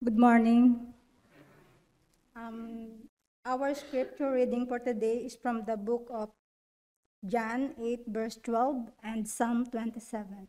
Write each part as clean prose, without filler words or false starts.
Good morning. Our scripture reading for today is from the book of John 8, verse 12, and Psalm 27.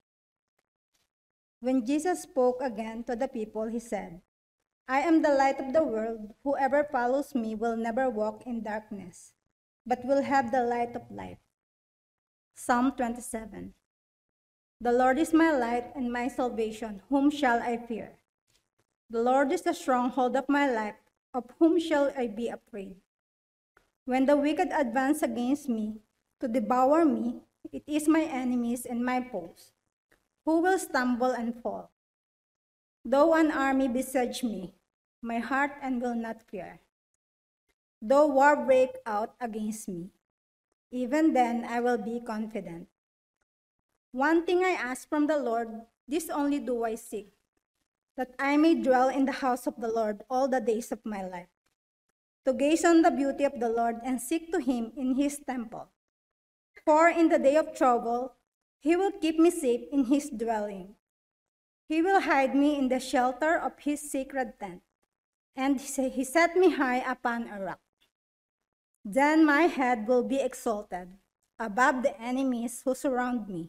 When Jesus spoke again to the people, he said, I am the light of the world. Whoever follows me will never walk in darkness, but will have the light of life. Psalm 27. The Lord is my light and my salvation. Whom shall I fear? The Lord is the stronghold of my life. Of whom shall I be afraid? When the wicked advance against me to devour me, it is my enemies and my foes who will stumble and fall. Though an army besiege me, my heart and will not fear. Though war break out against me, even then I will be confident. One thing I ask from the Lord, this only do I seek, that I may dwell in the house of the Lord all the days of my life, to gaze on the beauty of the Lord and seek to him in his temple. For in the day of trouble, he will keep me safe in his dwelling. He will hide me in the shelter of his sacred tent, and he set me high upon a rock. Then my head will be exalted above the enemies who surround me.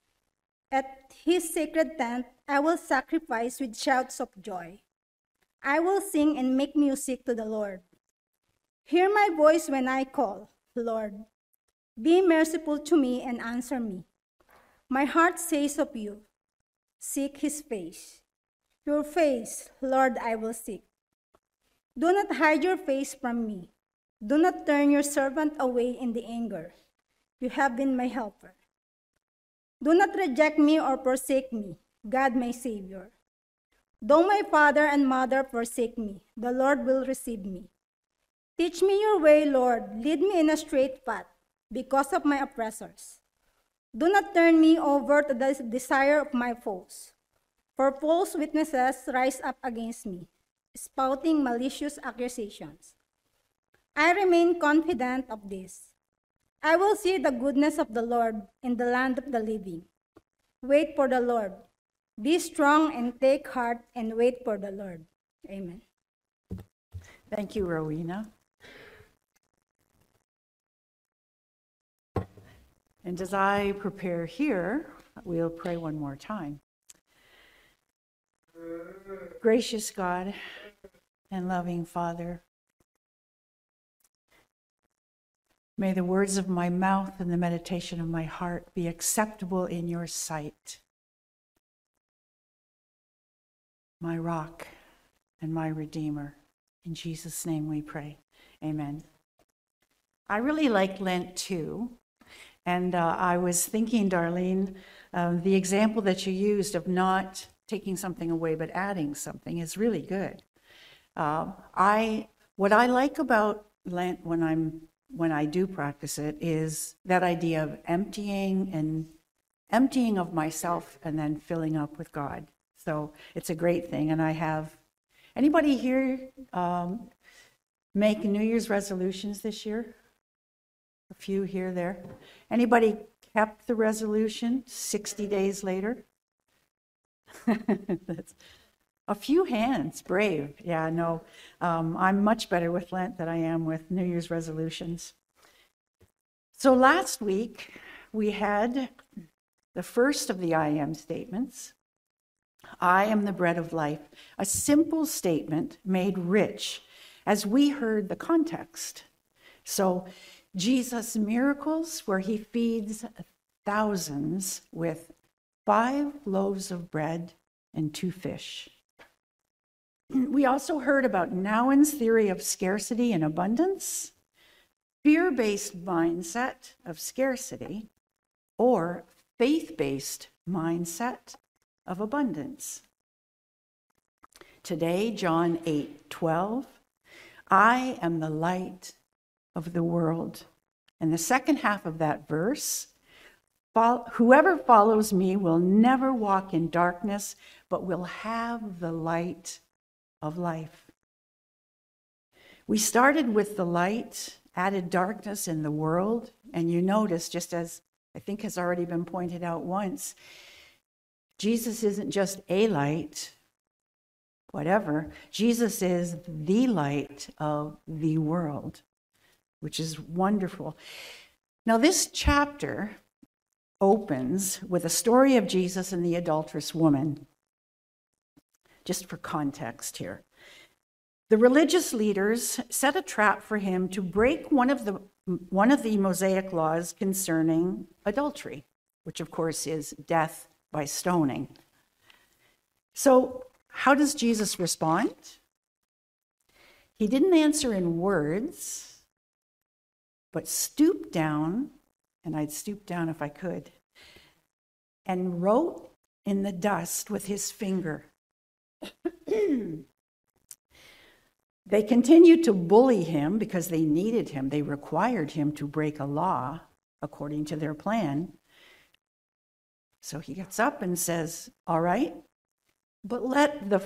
At his sacred tent, I will sacrifice with shouts of joy. I will sing and make music to the Lord. Hear my voice when I call, Lord. Be merciful to me and answer me. My heart says of you, seek his face. Your face, Lord, I will seek. Do not hide your face from me. Do not turn your servant away in the anger. You have been my helper. Do not reject me or forsake me, God my Savior. Though my father and mother forsake me, the Lord will receive me. Teach me your way, Lord. Lead me in a straight path because of my oppressors. Do not turn me over to the desire of my foes, for false witnesses rise up against me, spouting malicious accusations. I remain confident of this. I will see the goodness of the Lord in the land of the living. Wait for the Lord. Be strong and take heart and wait for the Lord. Amen. Thank you, Rowena. And as I prepare here, we'll pray one more time. Gracious God and loving Father, may the words of my mouth and the meditation of my heart be acceptable in your sight, my rock and my redeemer. In Jesus' name we pray. Amen. I really like Lent too. And I was thinking, Darlene, the example that you used of not taking something away but adding something is really good. What I like about Lent when I do practice it is that idea of emptying of myself and then filling up with God. So it's a great thing. And I have anybody here make New Year's resolutions this year? A few here, there. Anybody kept the resolution 60 days later? That's a few hands, brave. Yeah, no, I'm much better with Lent than I am with New Year's resolutions. So last week, we had the first of the I am statements. I am the bread of life, a simple statement made rich as we heard the context. So Jesus' miracles, where he feeds thousands with 5 loaves of bread and 2 fish. We also heard about Nouwen's theory of scarcity and abundance, fear-based mindset of scarcity, or faith-based mindset of abundance. Today, John 8:12, I am the light of the world. And the second half of that verse, whoever follows me will never walk in darkness, but will have the light of life. We started with the light, added darkness in the world, and you notice, just as I think has already been pointed out once, Jesus isn't just a light, whatever. Jesus is the light of the world, which is wonderful. Now, this chapter opens with a story of Jesus and the adulterous woman. Just for context here. The religious leaders set a trap for him to break one of the Mosaic laws concerning adultery, which of course is death by stoning. So how does Jesus respond? He didn't answer in words, but stooped down, and I'd stoop down if I could, and wrote in the dust with his finger. They continued to bully him because they needed him. They required him to break a law according to their plan. So he gets up and says, all right, but let the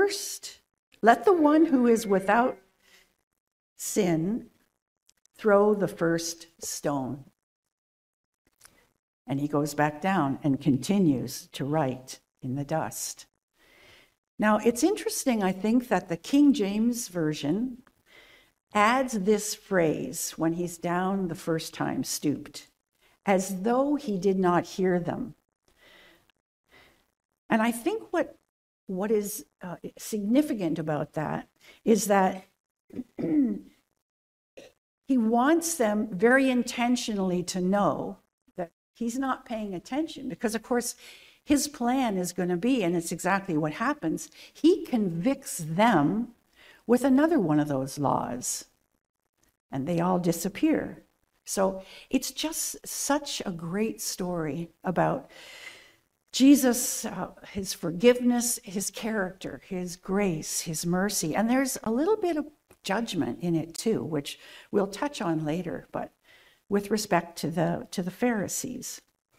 one who is without sin throw the first stone. And he goes back down and continues to write in the dust. Now, it's interesting, I think, that the King James Version adds this phrase when he's down the first time, stooped, as though he did not hear them. And I think what is significant about that is that he wants them very intentionally to know that he's not paying attention, because, of course, his plan is going to be, and it's exactly what happens, he convicts them with another one of those laws, and they all disappear. So it's just such a great story about Jesus, his forgiveness, his character, his grace, his mercy, and there's a little bit of judgment in it too, which we'll touch on later, but with respect to the Pharisees.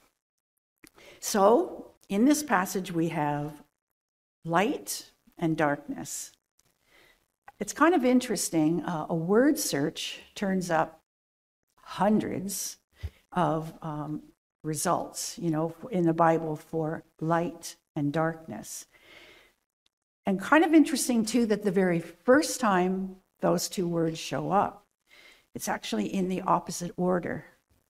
So, in this passage, we have light and darkness. It's kind of interesting. A word search turns up hundreds of results, in the Bible for light and darkness. And kind of interesting, too, that the very first time those two words show up, it's actually in the opposite order.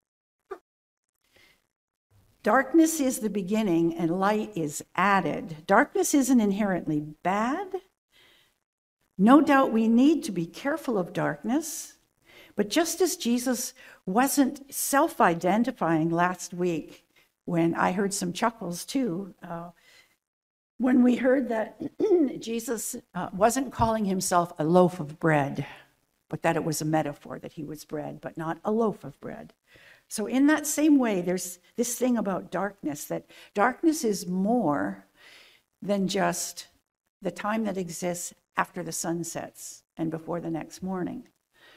Darkness is the beginning and light is added. Darkness isn't inherently bad. No doubt we need to be careful of darkness. But just as Jesus wasn't self-identifying last week, when I heard some chuckles too, when we heard that Jesus wasn't calling himself a loaf of bread, but that it was a metaphor, that he was bread, but not a loaf of bread. So in that same way, there's this thing about darkness, that darkness is more than just the time that exists after the sun sets and before the next morning.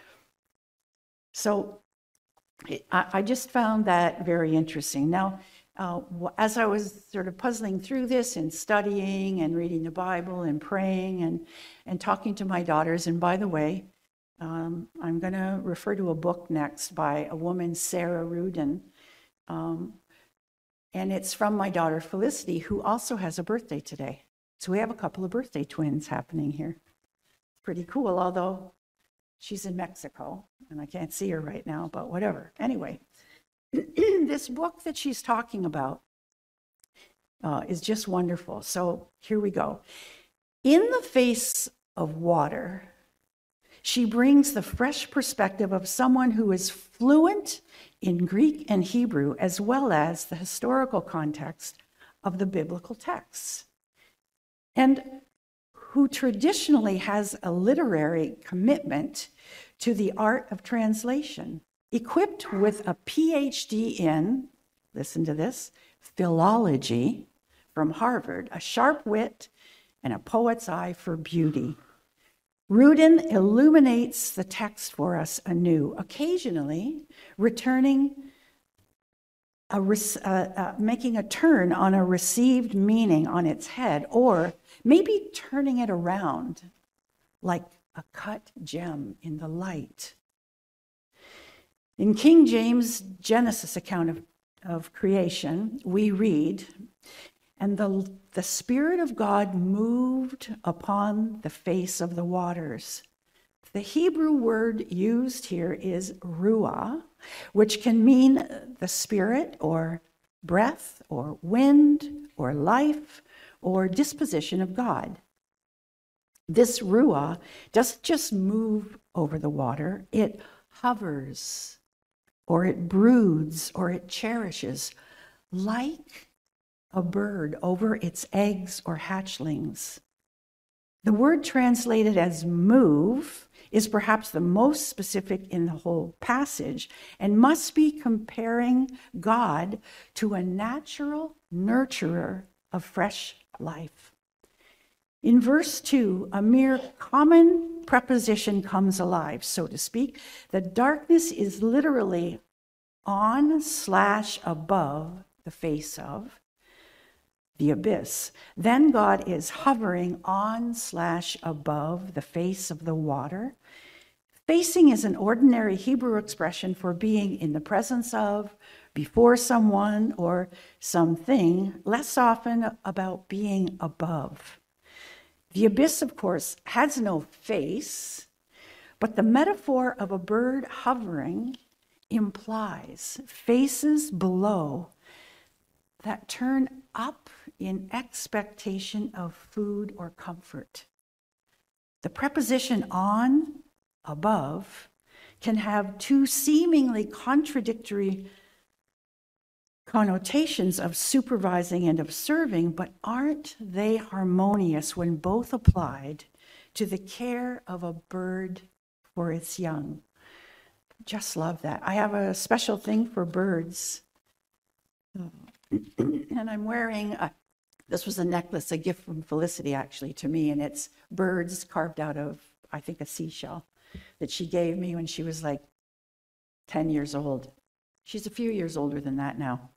So I just found that very interesting. Now, as I was sort of puzzling through this and studying and reading the Bible and praying and talking to my daughters, and by the way, I'm going to refer to a book next by a woman, Sarah Rudin, and it's from my daughter Felicity, who also has a birthday today. So we have a couple of birthday twins happening here. Pretty cool, although she's in Mexico, and I can't see her right now, but whatever. Anyway, this book that she's talking about is just wonderful. So here we go. In the face of water, she brings the fresh perspective of someone who is fluent in Greek and Hebrew, as well as the historical context of the biblical texts, and who traditionally has a literary commitment to the art of translation, equipped with a PhD in, listen to this, philology from Harvard, a sharp wit, and a poet's eye for beauty. Rudin illuminates the text for us anew, occasionally returning, making a turn on a received meaning on its head, or maybe turning it around like a cut gem in the light. In King James' Genesis account of creation, we read, And the Spirit of God moved upon the face of the waters. The Hebrew word used here is ruah, which can mean the spirit or breath or wind or life or disposition of God. This ruah doesn't just move over the water, it hovers or it broods or it cherishes like a bird over its eggs or hatchlings. The word translated as move is perhaps the most specific in the whole passage and must be comparing God to a natural nurturer of fresh life. In verse 2, a mere common preposition comes alive, so to speak. The darkness is literally on/above the face of the abyss. Then God is hovering on/above the face of the water. Facing is an ordinary Hebrew expression for being in the presence of, before someone or something, less often about being above. The abyss, of course, has no face, but the metaphor of a bird hovering implies faces below that turn up in expectation of food or comfort. The preposition on, above, can have two seemingly contradictory connotations of supervising and of serving, but aren't they harmonious when both applied to the care of a bird for its young? Just love that. I have a special thing for birds. And I'm wearing this was a necklace, a gift from Felicity actually to me, and it's birds carved out of, I think, a seashell that she gave me when she was like 10 years old. She's a few years older than that now.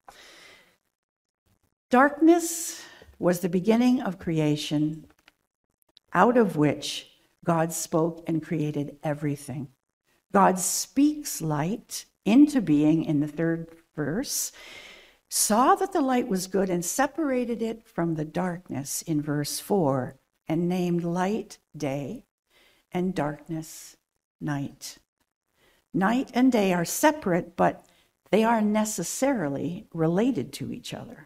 Darkness was the beginning of creation, out of which God spoke and created everything. God speaks light into being in the third verse, saw that the light was good and separated it from the darkness in verse 4, and named light day and darkness night. Night and day are separate, but they are necessarily related to each other.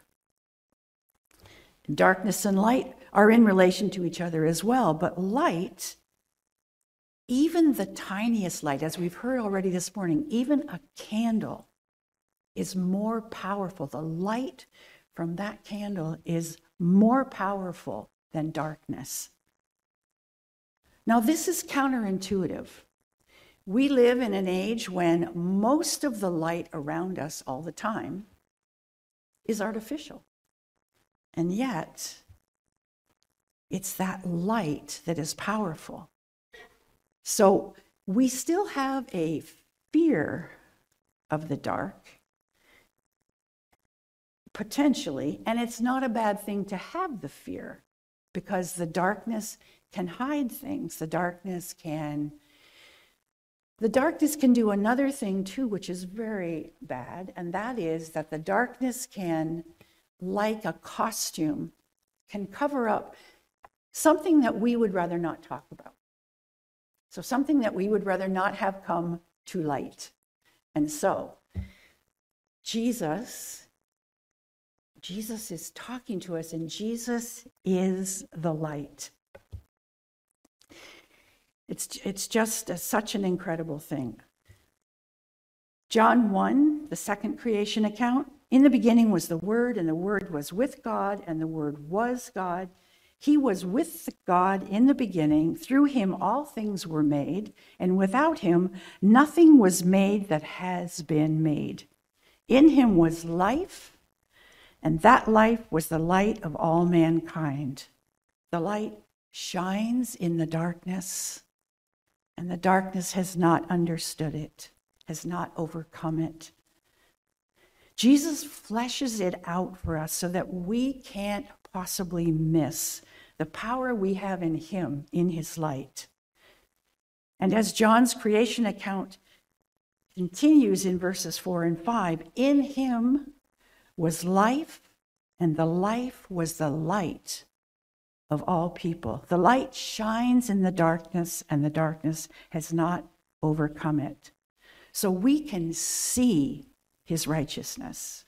Darkness and light are in relation to each other as well, but light, even the tiniest light, as we've heard already this morning, even a candle is more powerful. The light from that candle is more powerful than darkness. Now, this is counterintuitive. We live in an age when most of the light around us all the time is artificial. And yet, it's that light that is powerful. So we still have a fear of the dark, potentially, and it's not a bad thing to have the fear, because the darkness can hide things. The darkness can do another thing too, which is very bad, and that is that the darkness can, like a costume, can cover up something that we would rather not talk about. So something that we would rather not have come to light. And so Jesus is talking to us, and Jesus is the light. It's just such an incredible thing. John 1, the second creation account. In the beginning was the Word, and the Word was with God, and the Word was God. He was with God in the beginning. Through him all things were made, and without him nothing was made that has been made. In him was life, and that life was the light of all mankind. The light shines in the darkness, and the darkness has not understood it, has not overcome it. Jesus fleshes it out for us so that we can't possibly miss the power we have in him, in his light. And as John's creation account continues in verses 4 and 5, in him was life, and the life was the light of all people. The light shines in the darkness, and the darkness has not overcome it. So we can see his righteousness.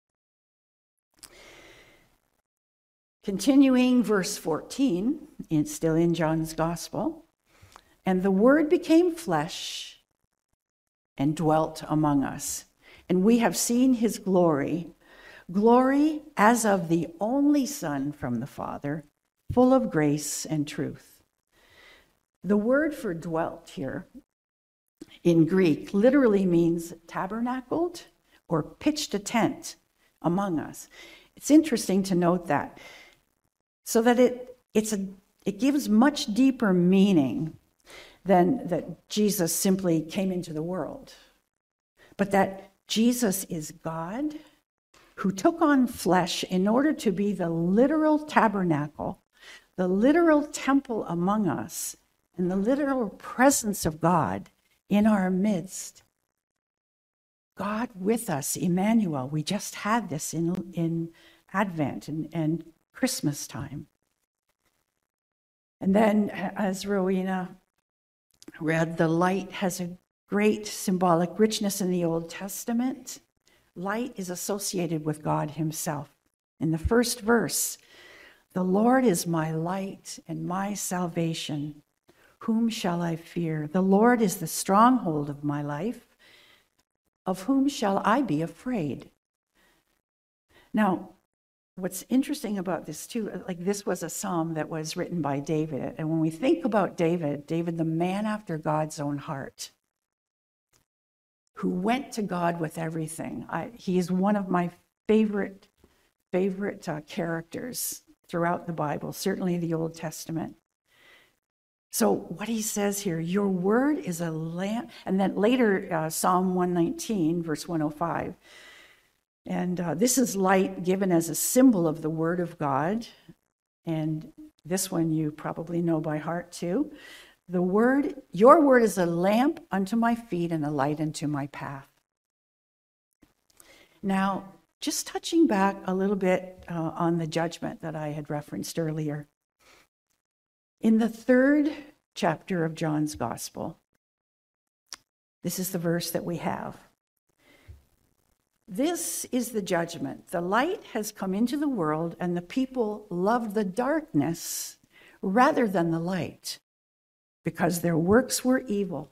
Continuing verse 14, still in John's Gospel, and the Word became flesh and dwelt among us, and we have seen his glory, glory as of the only Son from the Father, full of grace and truth. The word for dwelt here in Greek literally means tabernacled or pitched a tent among us. It's interesting to note that, so that it gives much deeper meaning than that Jesus simply came into the world, but that Jesus is God who took on flesh in order to be the literal tabernacle, the literal temple among us, and the literal presence of God in our midst. God with us, Emmanuel. We just had this in Advent and Christmas time. And then, as Rowena read, the light has a great symbolic richness in the Old Testament. Light is associated with God himself. In the first verse, the Lord is my light and my salvation. Whom shall I fear? The Lord is the stronghold of my life. Of whom shall I be afraid? Now, what's interesting about this too, like this was a psalm that was written by David. And when we think about David, the man after God's own heart, who went to God with everything. He is one of my favorite characters throughout the Bible, certainly the Old Testament. So what he says here, your word is a lamp, and then later Psalm 119, verse 105. And this is light given as a symbol of the word of God. And this one you probably know by heart too. Your word is a lamp unto my feet and a light unto my path. Now, just touching back a little bit on the judgment that I had referenced earlier. In the 3rd chapter of John's Gospel, this is the verse that we have. This is the judgment. The light has come into the world, and the people loved the darkness rather than the light, because their works were evil.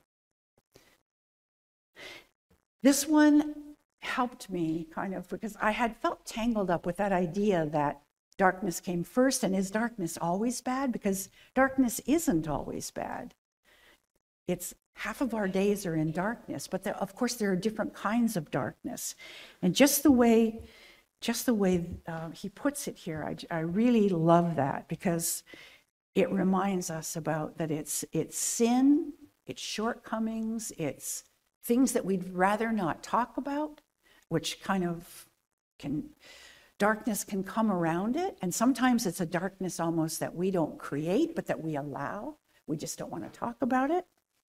This one helped me kind of, because I had felt tangled up with that idea that darkness came first, and is darkness always bad? Because darkness isn't always bad. It's half of our days are in darkness, but of course there are different kinds of darkness. And just the way he puts it here, I really love that, because it reminds us about that it's sin, it's shortcomings, it's things that we'd rather not talk about, which kind of darkness can come around it. And sometimes it's a darkness almost that we don't create, but that we allow. We just don't want to talk about it.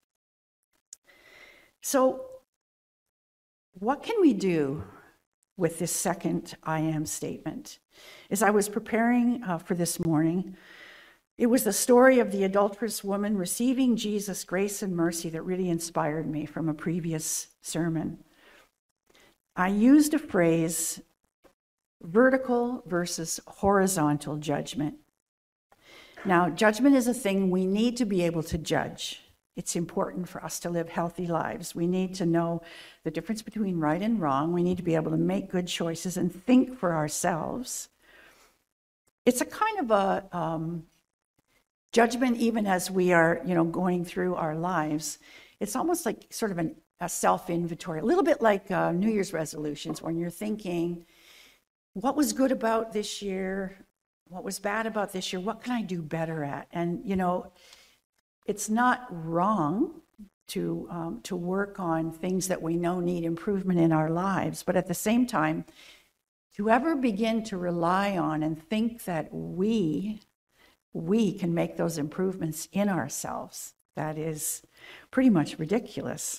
So what can we do with this second I am statement? As I was preparing for this morning, it was the story of the adulterous woman receiving Jesus' grace and mercy that really inspired me from a previous sermon. I used a phrase, vertical versus horizontal judgment. Now, judgment is a thing we need to be able to judge. It's important for us to live healthy lives. We need to know the difference between right and wrong. We need to be able to make good choices and think for ourselves. It's a kind of a judgment even as we are, going through our lives. It's almost like sort of a self-inventory, a little bit like New Year's resolutions, when you're thinking, what was good about this year? What was bad about this year? What can I do better at? And, it's not wrong to work on things that we know need improvement in our lives, but at the same time, to ever begin to rely on and think that we can make those improvements in ourselves, that is pretty much ridiculous.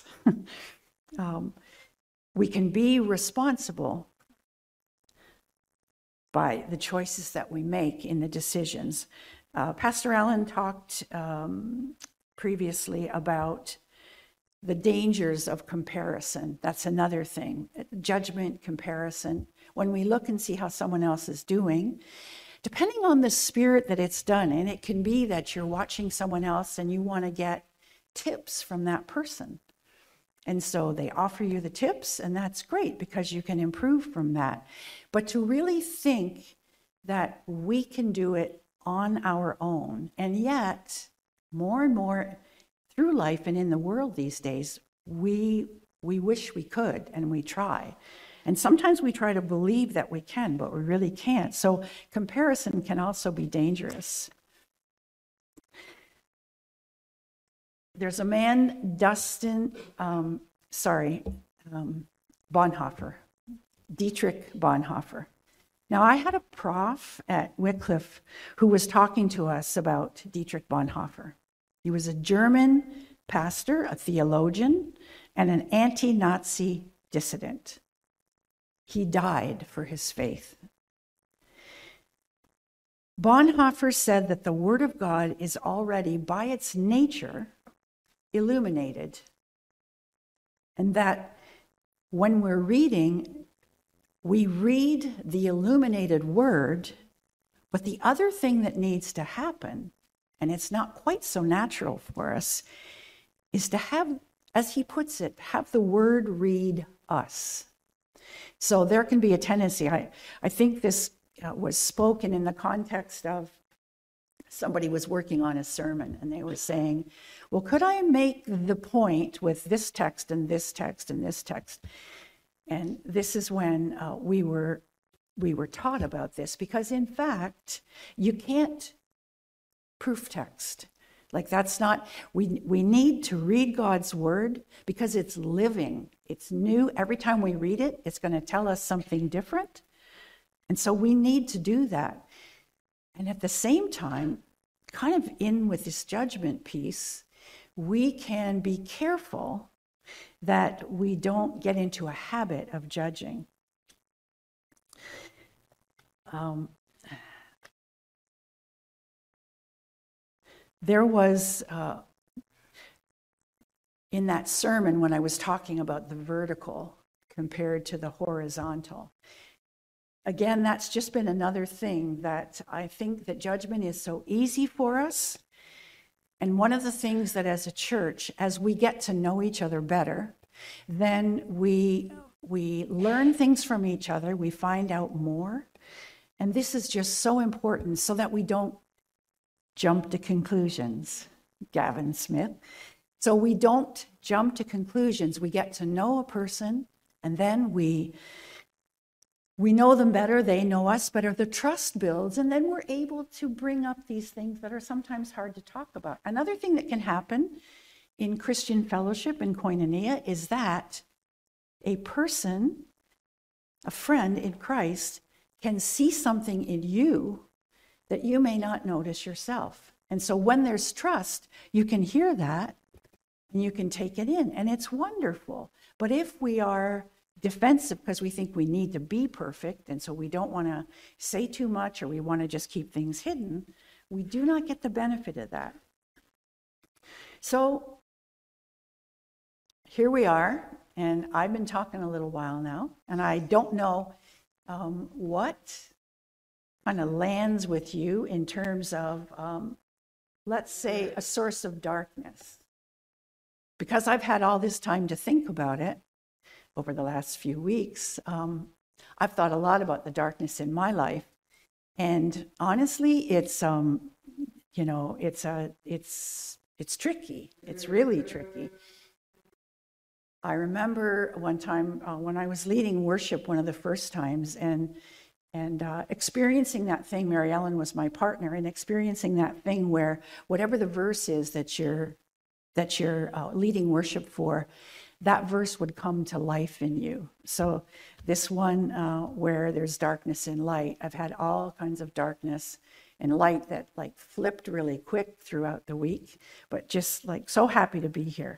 We can be responsible, by the choices that we make in the decisions. Pastor Allen talked previously about the dangers of comparison. That's another thing. Judgment, comparison. When we look and see how someone else is doing, depending on the spirit that it's done, and it can be that you're watching someone else and you want to get tips from that person. And so they offer you the tips, and that's great because you can improve from that. But to really think that we can do it on our own, and yet more and more through life and in the world these days, we wish we could, and we try. And sometimes we try to believe that we can, but we really can't. So comparison can also be dangerous. There's a man, Bonhoeffer, Dietrich Bonhoeffer. Now, I had a prof at Wycliffe who was talking to us about Dietrich Bonhoeffer. He was a German pastor, a theologian, and an anti-Nazi dissident. He died for his faith. Bonhoeffer said that the Word of God is already, by its nature, illuminated, and that when we're reading, we read the illuminated Word, but the other thing that needs to happen, and it's not quite so natural for us, is to have, as he puts it, have the Word read us. So there can be a tendency, I think this was spoken in the context of somebody was working on a sermon and they were saying, well, could I make the point with this text and this text and this text? And this is when we were taught about this, because in fact, you can't proof text. Like that's not, we need to read God's word because it's living, it's new. Every time we read it, it's going to tell us something different. And so we need to do that. And at the same time, kind of in with this judgment piece, we can be careful that we don't get into a habit of judging. There was, in that sermon when I was talking about the vertical compared to the horizontal, again, that's just been another thing that I think that judgment is so easy for us. And one of the things that as a church, as we get to know each other better, then we learn things from each other, we find out more. And this is just so important so that we don't jump to conclusions, Gavin Smith. So we don't jump to conclusions. We get to know a person, and then we know them better, they know us better, the trust builds, and then we're able to bring up these things that are sometimes hard to talk about. Another thing that can happen in Christian fellowship and koinonia is that a person, a friend in Christ, can see something in you that you may not notice yourself. And so when there's trust, you can hear that and you can take it in, and it's wonderful. But if we are defensive because we think we need to be perfect, and so we don't want to say too much, or we want to just keep things hidden, we do not get the benefit of that. So here we are, and I've been talking a little while now, and I don't know what kind of lands with you in terms of, let's say, a source of darkness. Because I've had all this time to think about it over the last few weeks, I've thought a lot about the darkness in my life. And honestly, it's tricky. It's really tricky. I remember one time when I was leading worship one of the first times, and experiencing that thing. Mary Ellen was my partner, and experiencing that thing where whatever the verse is that you're leading worship for, that verse would come to life in you. So this one where there's darkness and light, I've had all kinds of darkness and light that like flipped really quick throughout the week, but just like so happy to be here.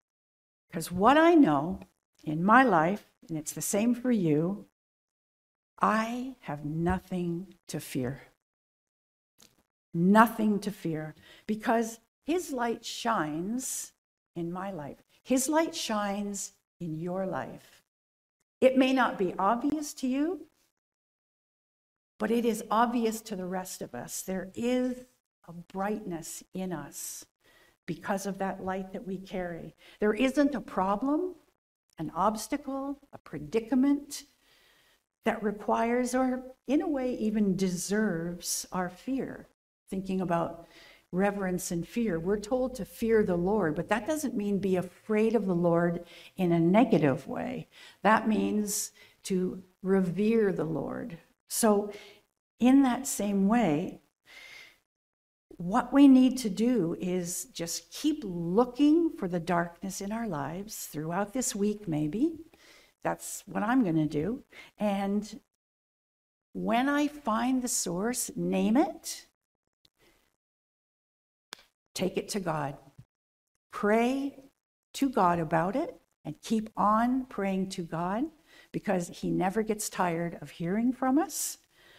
Because what I know in my life, and it's the same for you, I have nothing to fear. Nothing to fear, because his light shines in my life. His light shines in your life. It may not be obvious to you, but it is obvious to the rest of us. There is a brightness in us because of that light that we carry. There isn't a problem, an obstacle, a predicament that requires, or in a way even deserves, our fear. Thinking about reverence and fear, we're told to fear the Lord, but that doesn't mean be afraid of the Lord in a negative way. That means to revere the Lord. So in that same way, what we need to do is just keep looking for the darkness in our lives throughout this week, maybe. That's what I'm going to do. And when I find the source, name it, take it to God. Pray to God about it and keep on praying to God, because he never gets tired of hearing from us.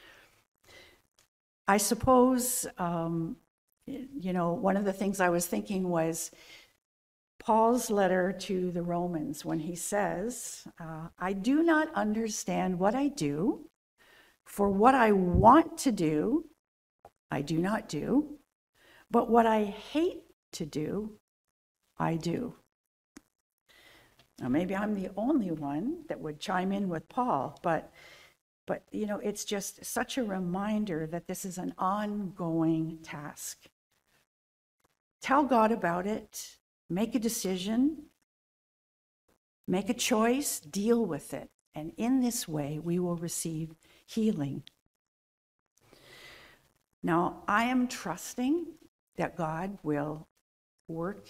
I suppose, one of the things I was thinking was Paul's letter to the Romans, when he says, I do not understand what I do, for what I want to do, I do not do, but what I hate to do, I do. Now, maybe I'm the only one that would chime in with Paul, but it's just such a reminder that this is an ongoing task. Tell God about it, make a decision, make a choice, deal with it, and in this way we will receive healing. Now, I am trusting that God will work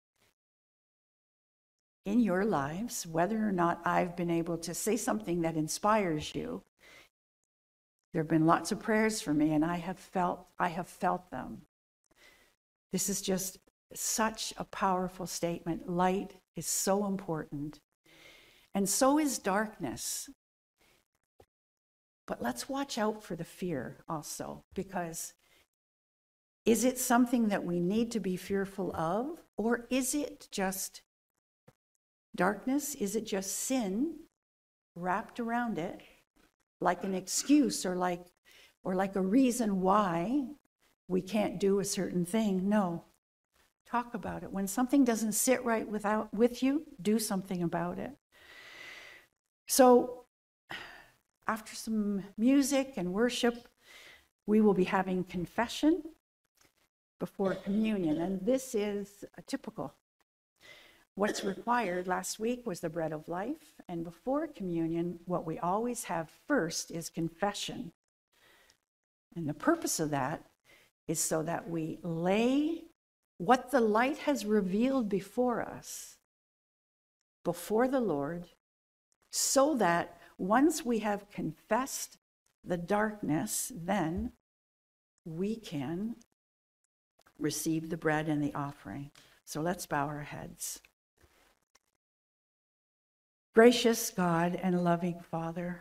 in your lives, whether or not I've been able to say something that inspires you. There have been lots of prayers for me, and I have felt them. This is just such a powerful statement. Light is so important, and so is darkness. But let's watch out for the fear also, because is it something that we need to be fearful of, or is it just darkness? Is it just sin wrapped around it, like an excuse or like a reason why we can't do a certain thing? No. Talk about it. When something doesn't sit right with you, do something about it. So after some music and worship, we will be having confession before communion, and this is typical. What's required last week was the bread of life, and before communion, what we always have first is confession. And the purpose of that is so that we lay what the light has revealed before us, before the Lord, so that once we have confessed the darkness, then we can receive the bread and the offering. So let's bow our heads. Gracious God and loving Father,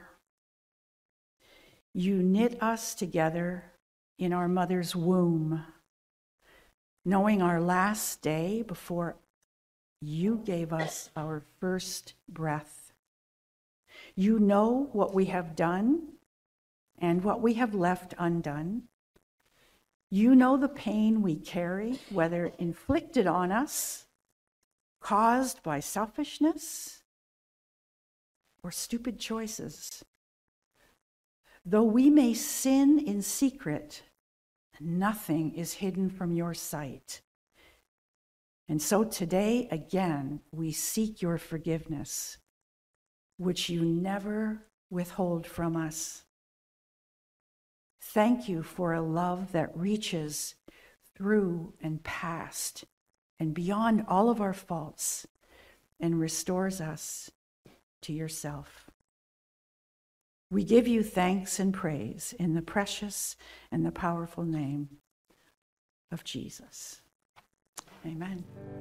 you knit us together in our mother's womb, knowing our last day before you gave us our first breath. You know what we have done and what we have left undone. You know the pain we carry, whether inflicted on us, caused by selfishness, or stupid choices. Though we may sin in secret, nothing is hidden from your sight. And so today, again, we seek your forgiveness, which you never withhold from us. Thank you for a love that reaches through and past and beyond all of our faults and restores us to yourself. We give you thanks and praise in the precious and the powerful name of Jesus. Amen.